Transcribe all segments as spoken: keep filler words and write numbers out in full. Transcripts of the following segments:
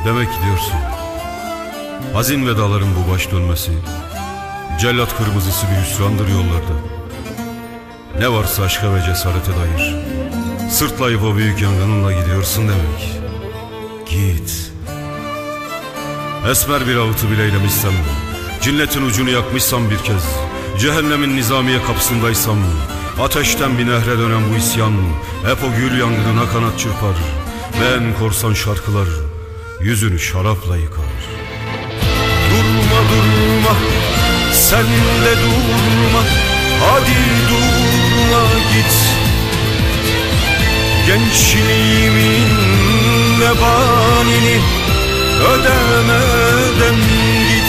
Demek gidiyorsun. Hazin vedaların bu baş dönmesi, cellat kırmızısı bir hüsrandır yollarda. Ne varsa aşka ve cesarete dair, sırtlayıp o büyük yangınınla gidiyorsun demek. Git. Esmer bir ağıtı bile eylemişsem, cinnetin ucunu yakmışsam bir kez, cehennemin nizamiye kapısındaysam, ateşten bir nehre dönen bu isyan hep o gül yangınına kanat çırpar ve en korsan şarkılar yüzünü şarapla yıkar. Durma durma, sen de durma, hadi durma git. Gençliğimin vebalini ödemeden git.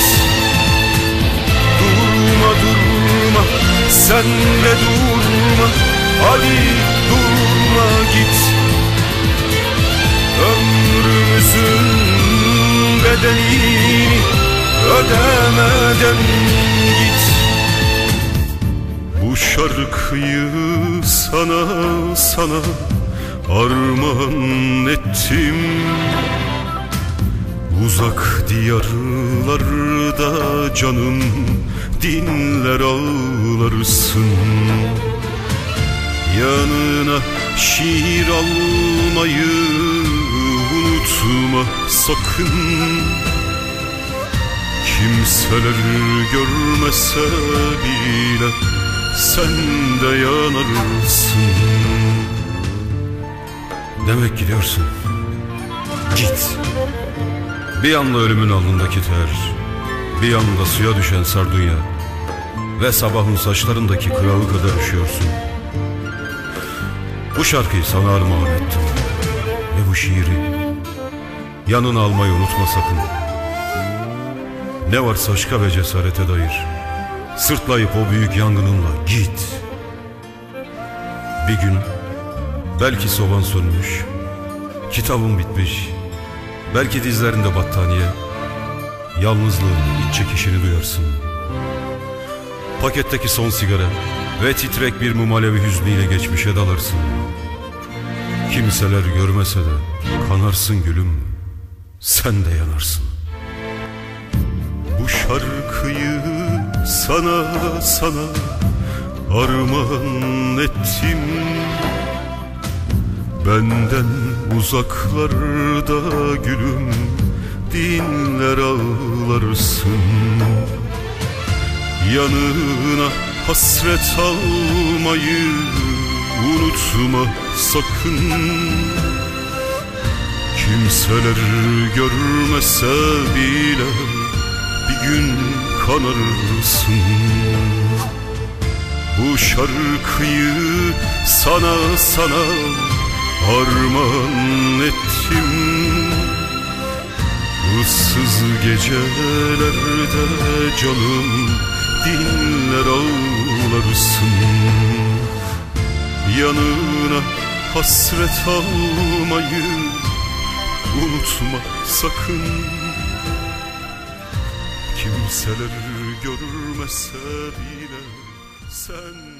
Durma durma, sen de durma, hadi durma git. Ömrümüzün bedelini ödemeden git. Bu şarkıyı sana sana armağan ettim. Uzak diyarlarda canım dinler ağlarsın. Yanına şiir almayı unutma sakın. Kimseler görmese bile sen de yanarsın. Demek gidiyorsun. Git. Bir yanda ölümün alnındaki ter, bir yanda suya düşen sardunya ve sabahın saçlarındaki kırağı kadar üşüyorsun. Bu şarkıyı sana armağan ettim ve bu şiiri yanına almayı unutma sakın. Ne varsa aşka ve cesarete dair, sırtlayıp o büyük yangınınla git. Bir gün belki soban sönmüş, kitabın bitmiş, belki dizlerinde battaniye, yalnızlığın iç çekişini duyarsın. Paketteki son sigara ve titrek bir mum alevi hüznüyle geçmişe dalarsın. Kimseler görmese de kanarsın gülüm, sen de yanarsın. Bu şarkıyı sana sana armağan ettim. Benden uzaklarda gülüm dinler ağlarsın. Yanına hasret almayı unutma sakın. Kimseler görmese bile bir gün kanarsın. Bu şarkıyı sana sana armağan ettim. Issız gecelerde canım dinler ağlarsın. Yanına hasret almayı unutma sakın. Kimseler görmese bile sen